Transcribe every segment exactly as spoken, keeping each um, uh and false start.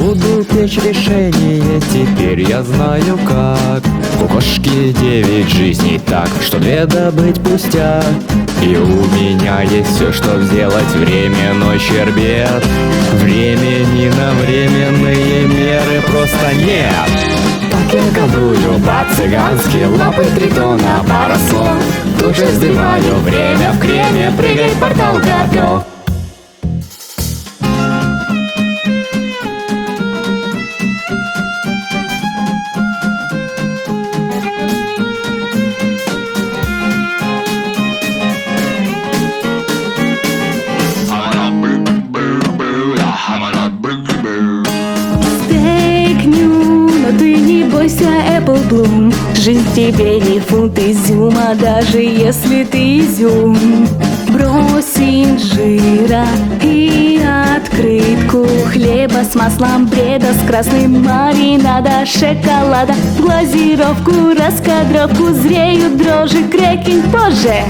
буду печь решение, теперь я знаю как. У кошки девять жизней, так что две добыть пустяк. И у меня есть все, чтоб сделать временной щербет. Времени на временные меры просто нет. Так я колдую по-цыгански, лапы тритона, пара слов. Тут же сбиваю время в креме, прыгай, портал готов. Apple Bloom. Жизнь тебе не фунт изюма, даже если ты изюм. Брось инжира и открытку хлеба с маслом, бреда с красным маринада, шоколада, глазировку, раскадровку, зреют дрожжи, крекинг позже.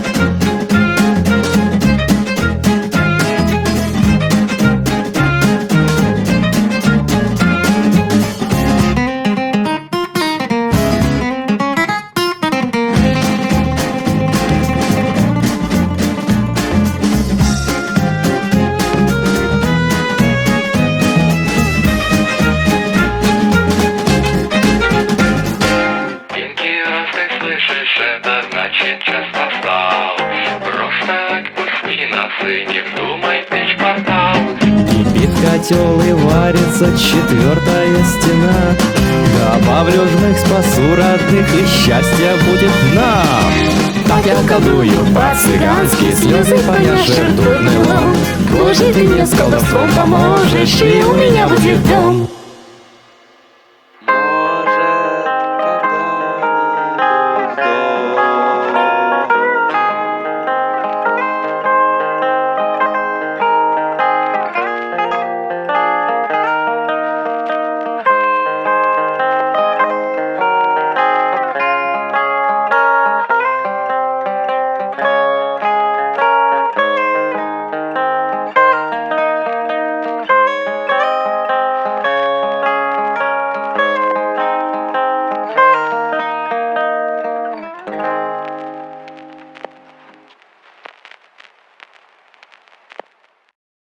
Это значит, час настал. Просто отпусти нас и не вздумай печь портал. Кипит котел и варится четвертая стена. Добавлю жмых, спасу родных, и счастье будет нам. Так я колдую по-цыгански, слезы поняши ртутный лом. Боже, ты мне с колдовством поможешь, и у меня будет дом.